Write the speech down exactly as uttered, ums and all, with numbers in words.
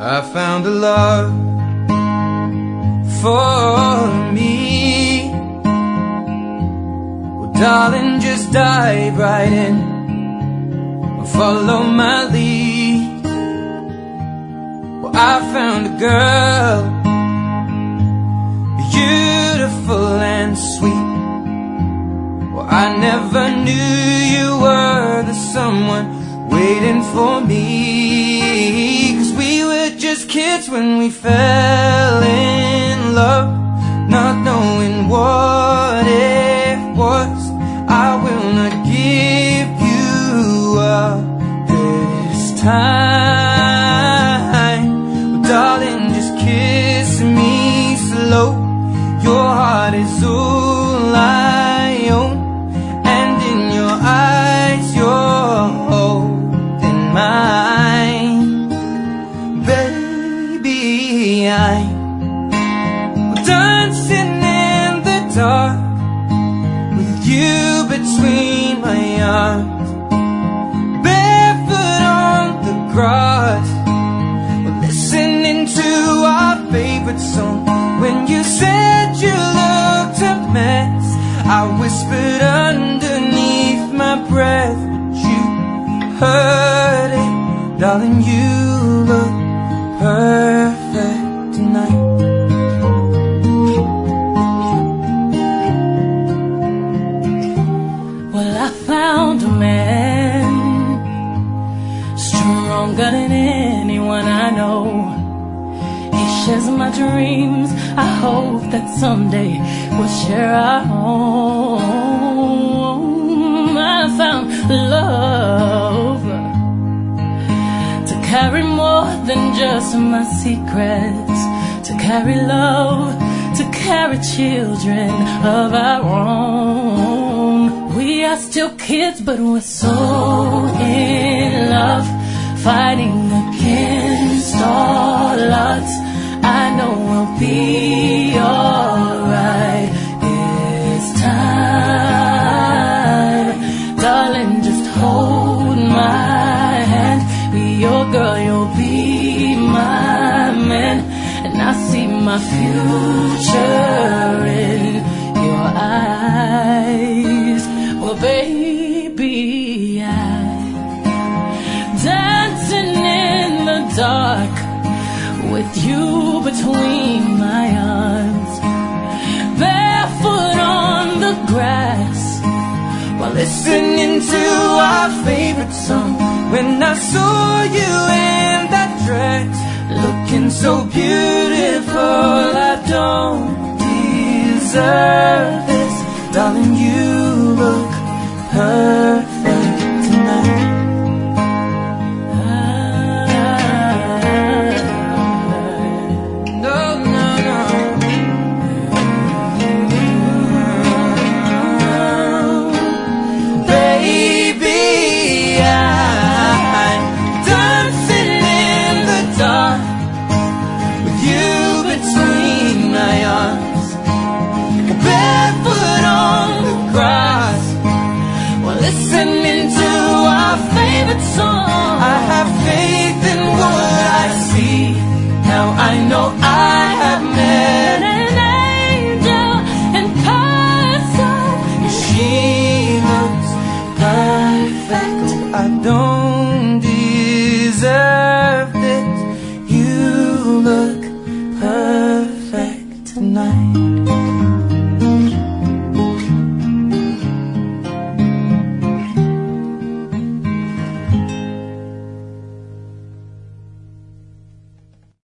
I found a love for me. Well, darling, just dive right in and follow my lead. Well, I found a girl, beautiful and sweet. Well, I never knew you were the someone waiting for me. 'Cause we were just kids when we fell in love, not knowing what it was. I will not give you up this time. Well, darling, just kiss me slow. Your heart is all I own, and in your eyes you're holding mine. Baby, I'm dancing in the dark with you between my arms, barefoot on the grass. We're listening to our favorite song. When you said you looked a mess, I whispered underneath my breath, but you heard it. Darling, you look perfect tonight. Well, I found a man stronger than anyone I know. He shares my dreams. I hope that someday we'll share our home. I found love to carry more than just my secrets, to carry love, to carry children of our own. We are still kids, but we're so in love, fighting against all odds. I know we'll be alright this time. Darling, just hold my hand. Be your girl, you'll be my man. And I see my future in your eyes. Well, baby, I'm dancing in the dark with you between my arms, barefoot on the grass, while listening to our favorite song. When I saw you in that dress, looking so beautiful, I don't deserve this. Darling, you look perfect tonight. Listening to our favorite song, I have faith in what I see. Now I know I have met an angel in person. She looks perfect. I don't deserve this. You look perfect tonight.